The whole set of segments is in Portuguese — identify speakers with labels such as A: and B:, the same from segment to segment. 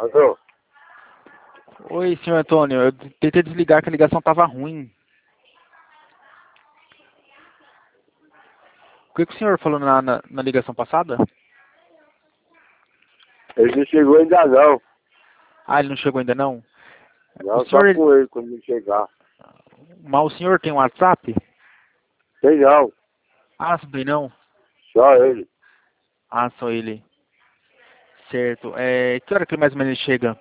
A: Alô?
B: Oi, senhor Antônio. Eu tentei desligar que a ligação estava ruim. O que o senhor falou na ligação passada?
A: Ele não chegou ainda não.
B: Ah, ele não chegou ainda não? O
A: Não, só
B: senhor,
A: com ele quando ele chegar.
B: mas o senhor tem um WhatsApp?
A: Tem não,
B: Ah, não tem não?
A: só ele.
B: Ah, só ele. Certo. Que hora que mais ou menos ele chega?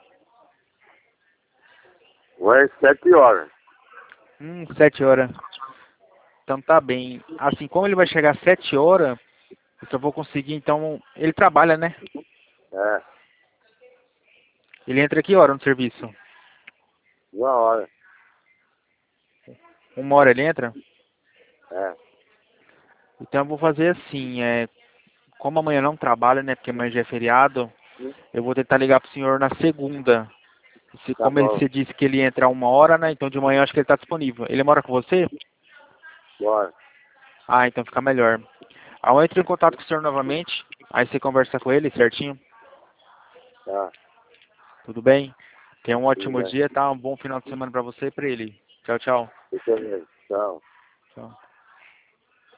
A: Vai 7 horas.
B: 7 horas. Então tá bem. Assim, como ele vai chegar às 7 horas, eu só vou conseguir, então... Ele trabalha, né?
A: É,
B: Ele entra que hora no serviço?
A: 1 hora.
B: 1 hora ele entra?
A: É.
B: Então eu vou fazer assim, como amanhã não trabalha, né? Porque amanhã já é feriado, eu vou tentar ligar pro senhor na segunda.
A: Tá
B: Como
A: bom,
B: você disse que ele entra 1 hora, né? Então de manhã eu acho que ele está disponível. Ele mora com você?
A: bora.
B: Ah, então fica melhor. Aí eu entro em contato com o senhor novamente, aí você conversa com ele certinho.
A: Tá,
B: Tudo bem? Tenha um
A: tudo
B: ótimo
A: bem.
B: dia, tá? Um bom final de semana pra você e pra ele. Tchau, tchau.
A: Deixa eu ver. Tchau.
B: Tchau.